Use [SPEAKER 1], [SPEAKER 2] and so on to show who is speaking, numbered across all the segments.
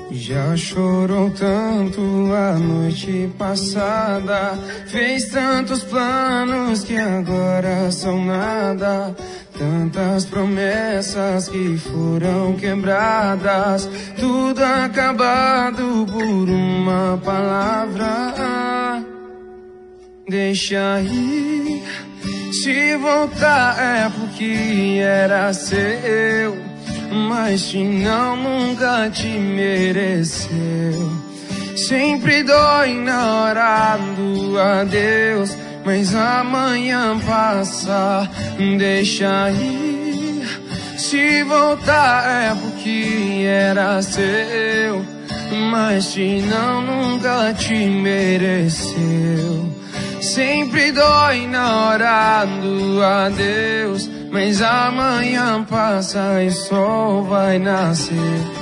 [SPEAKER 1] Já chorou tanto a noite passada, fez tantos planos que agora são nada, tantas promessas que foram quebradas, tudo acabado por uma palavra. Deixa ir, se voltar é porque era seu, mas se não, nunca te mereceu. Sempre dói na hora do adeus, mas amanhã passa. Deixa ir, se voltar é porque era seu, mas se não, nunca te mereceu. Sempre dói na hora do adeus, mas amanhã passa e o sol vai nascer.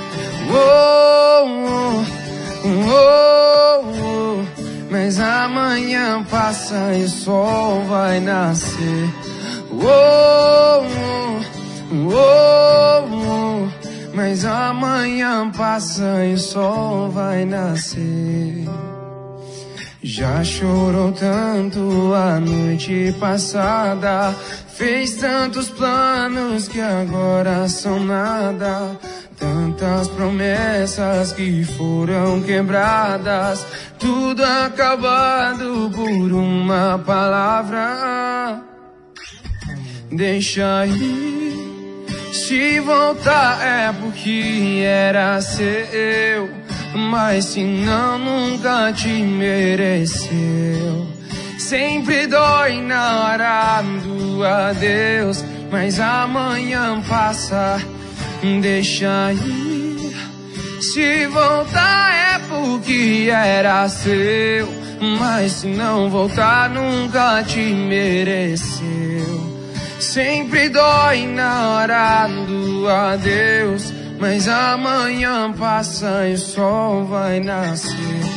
[SPEAKER 1] Oh, oh, oh, oh. Mas amanhã passa e o sol vai nascer. Oh, oh, oh, oh. Mas amanhã passa e o sol vai nascer. Já chorou tanto a noite passada, fez tantos planos que agora são nada, tantas promessas que foram quebradas, tudo acabado por uma palavra. Deixa ir, se voltar é porque era seu, mas se não, nunca te mereceu. Sempre dói na hora do adeus, mas amanhã passa. Deixa ir, se voltar é porque era seu, mas se não voltar, nunca te mereceu. Sempre dói na hora do adeus, mas amanhã passa e o sol vai nascer.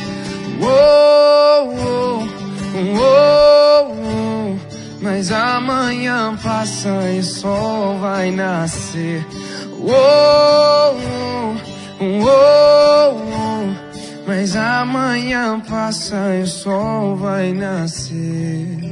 [SPEAKER 1] Oh, oh, oh, oh. Mas amanhã passa e o sol vai nascer. Oh, oh, oh, oh. Mas amanhã passa e o sol vai nascer.